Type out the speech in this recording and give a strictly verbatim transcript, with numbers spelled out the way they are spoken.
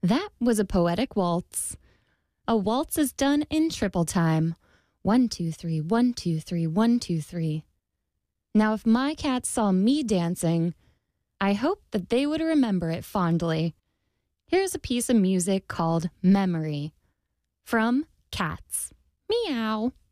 That was a poetic waltz. A waltz is done in triple time. One, two, three, one, two, three, one, two, three. Now, if my cats saw me dancing, I hope that they would remember it fondly. Here's a piece of music called Memory from Cats. Meow.